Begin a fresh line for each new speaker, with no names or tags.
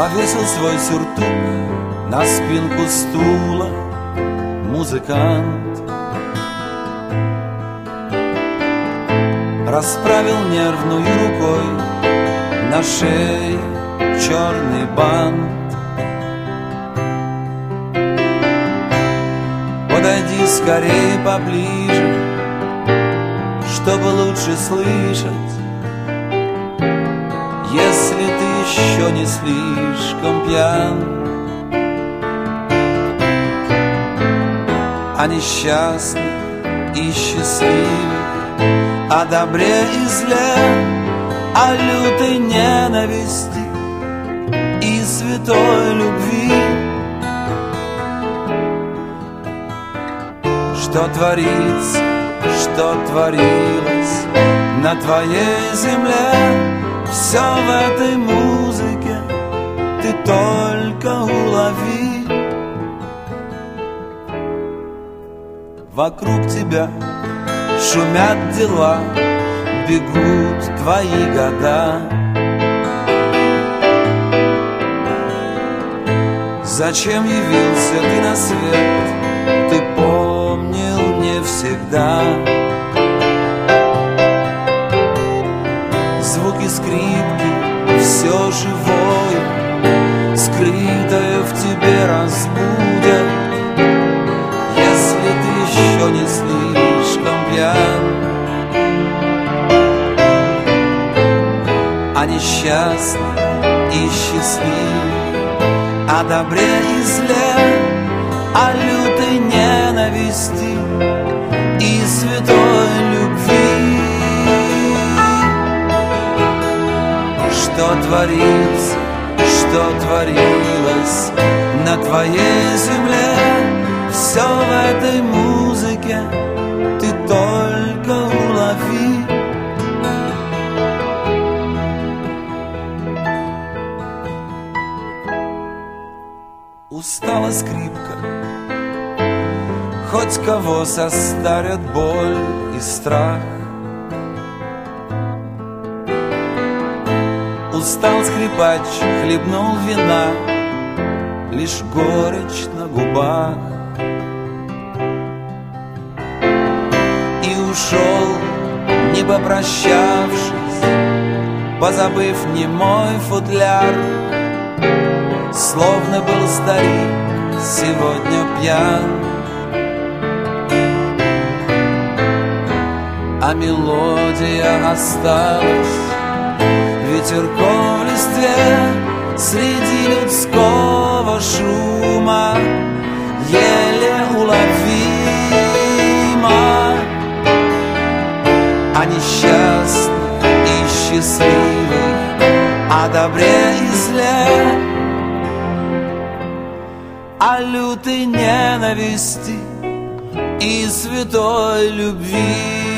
повесил свой сюртук на спинку стула музыкант. Расправил нервную рукой на шее черный бант. Подойди скорее поближе, чтобы лучше слышать, если ты еще не слишком пьян. О несчастных и счастливых, о добре и зле, о лютой ненависти и святой любви. Что творится, что творилось на твоей земле, все в этой музыке ты только улови. Вокруг тебя шумят дела, бегут твои года. Зачем явился ты на свет, ты помнил не всегда. Звуки скрипки, все живое, скрытое в тебе разбудят, если ты еще не слишком пьян. О несчастных и счастливых, о добре и зле, о лютой ненависти и святой любви. Что творится, что творилось на твоей земле, все в этой музыке ты только улови. Устала скрипка, хоть кого состарят боль и страх. Устал скрипач, хлебнул вина, лишь горечь на губах. И ушел, не попрощавшись, позабыв немой футляр. Словно был старик сегодня пьян, а мелодия осталась ветерком в листве среди людского шума, еле уловима. О несчастных и счастливых, о добре и зле, о лютой ненависти и святой любви.